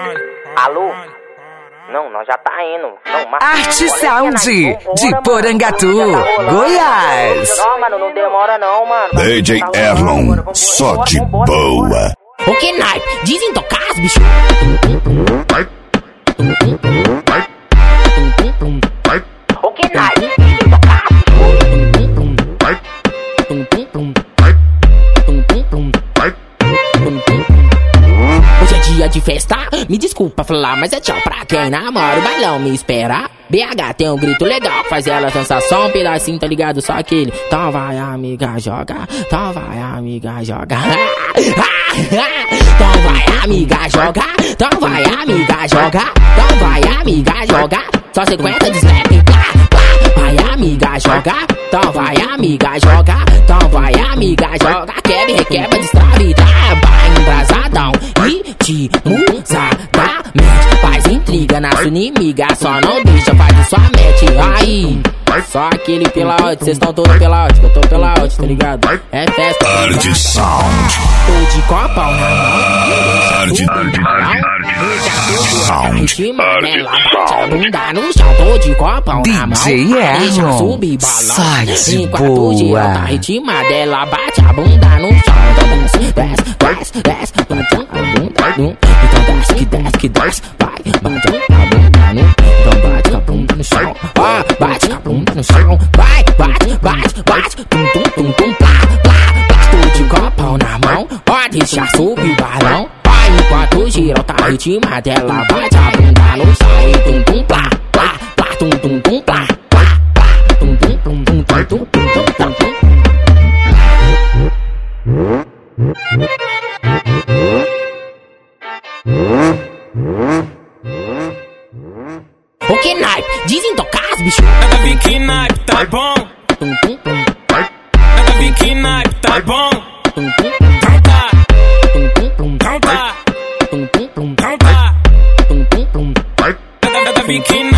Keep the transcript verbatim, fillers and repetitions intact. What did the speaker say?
Alô? Não, nós já tá indo. Não, mas... Arte Sound de Porangatu, Goiás. Não, mano, não demora não, mano. D J Erlon, só de boa. O que naipe? Dizem tocar as bicho. O que naipe? Hoje é dia de festa, me desculpa falar, mas é tchau pra quem namora, o bailão me espera. B H tem um grito legal, faz ela dançar só um pedacinho, tá ligado? Só aquele. Então vai amiga, joga, então vai amiga, joga. Então vai amiga, joga, então vai amiga, joga. Então vai amiga, joga, só sequência de snap, plá, plá. Vai amiga, joga, então vai amiga, joga. Então vai amiga, joga, quebra, requebra, destrave, vai embrasadão, ritmozadamente. Faz intriga na sua inimiga, só não deixa, faz sua mete. Aí, só aquele pela ótica, cês tão todos pela ótica, eu tô pela ótica, tá ligado? É festa. Arte Sound. Tô de copão na mão, Arte Sound. ritmo, ela bate a bunda no chão, tô de copão na mão. D J Deixa Erlon, subir sai balão, de enquanto gira tá boa. ritmada, ela bate a bunda no chão. Então desce, desce, desce, desce, bate a bunda no. Então desce, que desce, que desce, vai, bate a bunda no. Então bate a bunda no chão, ó, bate a bunda no chão, vai, bate, bate, bate, tum, tum, tum, tum, plá, plá, plá. Tô de copão na mão, ó, deixa subir balão. Vai, enquanto gira tá ritmada, ela bate a bunda no chão. E tum, tum, plá, plá, plá, tum, tum, tum, plá, plá, plá, tum, tum, tum, tum, tum, tum, tum, tum, tum. O que naipe? Dizem tocar as bicho. Nada vem que naipe, tá bom. Tum, tum, tum. Nada vem que naipe, tá bom. Tum, tum, Então tá, tum, tum, tum. então tá, Tum, tum, tum. então tá. Tum, tum, tum. Nada, nada vem que